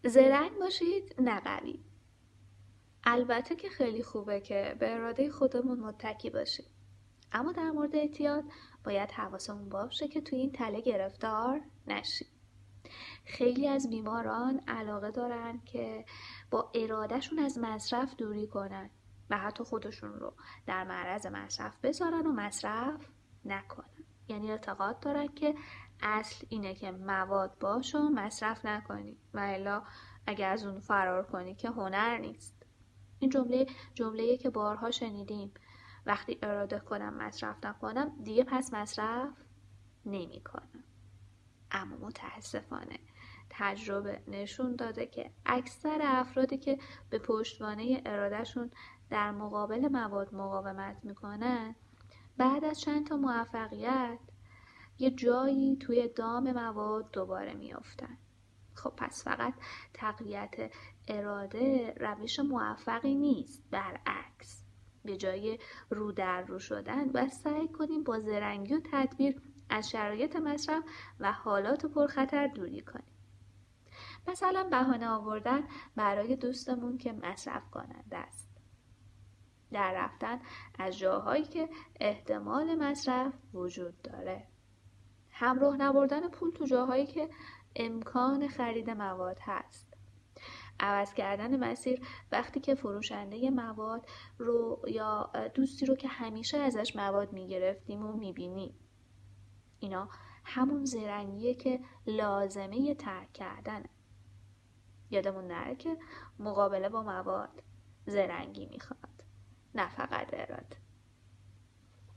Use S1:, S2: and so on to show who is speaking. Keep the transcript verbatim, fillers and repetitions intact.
S1: زرنگ باشید نه قوی. البته که خیلی خوبه که به اراده خودمون متکی باشیم، اما در مورد اعتیاد باید حواسمون باشه که توی این تله گرفتار نشیم. خیلی از بیماران علاقه دارن که با ارادهشون از مصرف دوری کنن و حتی خودشون رو در معرض مصرف بذارن و مصرف نکنن. یعنی اعتقاد دارن که اصل اینه که مواد باش و مصرف نکنی و الا اگه از اون فرار کنی که هنر نیست. این جمله جمله‌ای که بارها شنیدیم: وقتی اراده کنم مصرف نکنم دیگه پس مصرف نمی کنم. اما متاسفانه تجربه نشون داده که اکثر افرادی که به پشتوانه ارادهشون در مقابل مواد مقاومت میکنن، بعد از چند تا موفقیت یه جایی توی دام مواد دوباره میافتن. خب پس فقط تقویت اراده روش موفقی نیست، برعکس به جای رو در رو شدن و سعی کنیم با زرنگی و تدبیر از شرایط مصرف و حالات پرخطر دوری کنیم. مثلا بهانه آوردن برای دوستمون که مصرف کننده است، در رفتن از جاهایی که احتمال مصرف وجود داره، همراه نبردن پول تو جاهایی که امکان خرید مواد هست، عوض کردن مسیر وقتی که فروشنده مواد رو یا دوستی رو که همیشه ازش مواد میگرفتیم و میبینیم. اینا همون زرنگیه که لازمه ترک کردنه. یادمون نره که مقابله با مواد زرنگی میخواد، نه فقط اراده.